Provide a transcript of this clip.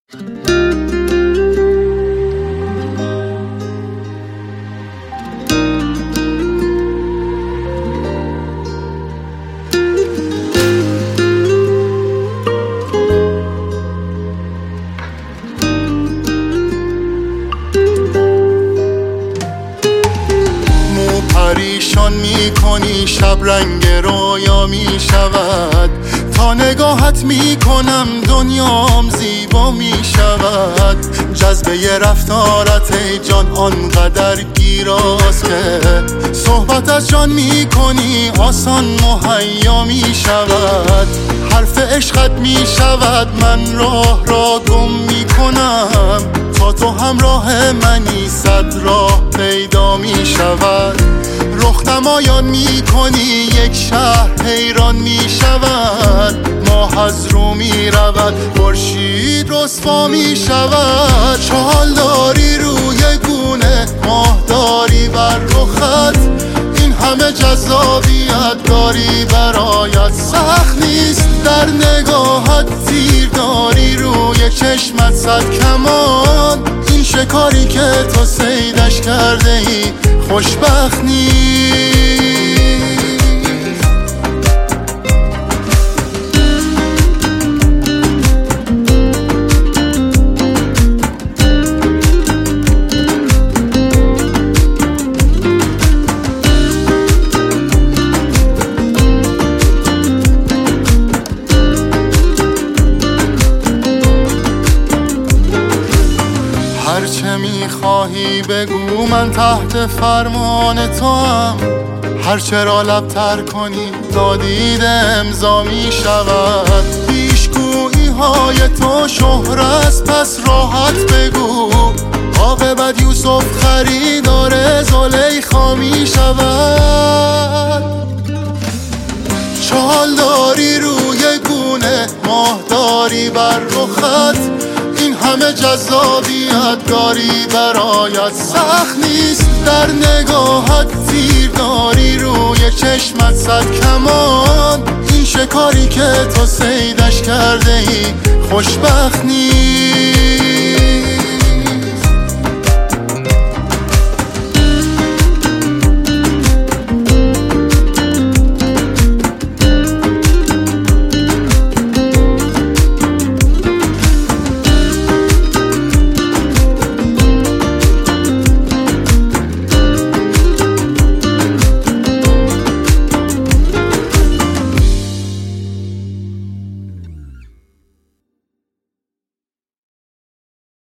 پریشان میکنی شب رنگ رویا میشود، تا نگاهت میکنم دنیام زیبا میشود. جذبه رفتارت ای جان آنقدر گیراست که صحبت از جان میکنی آسان مهیا میشود. حرف عشقت میشود من راه را گم میکنم، تا تو همراه منی صد راه پیدا میشود. رخ نمایان میکنی یک شهر حیران میشود، ماه از رو میرود خورشید رسوا میشود. چال داری روی گونه ماه داری بر رخت، این همه جذابیت داری برایت سخت نیست. در نگاهت تیر داری روی چشمت صد کمان، این شکاری که تو صیدش کرده ای خوشبخت نیست. هرچه میخواهی بگو من تحت فرمان تو هم، هرچه را لبتر کنی نادیده امضا میشود. پیشگویی های تو شهرست پس راحت بگو، عاقبت یوسف خریدار زلیخا میشود. چال داری روی گونه ماه داری بر رخت، این همه جذابیت داری برایت سخت نیست. در نگاهت تیر داری روی چشمت صد کمان، این شکاری که تو صیدش کرده ای خوشبخت نیست.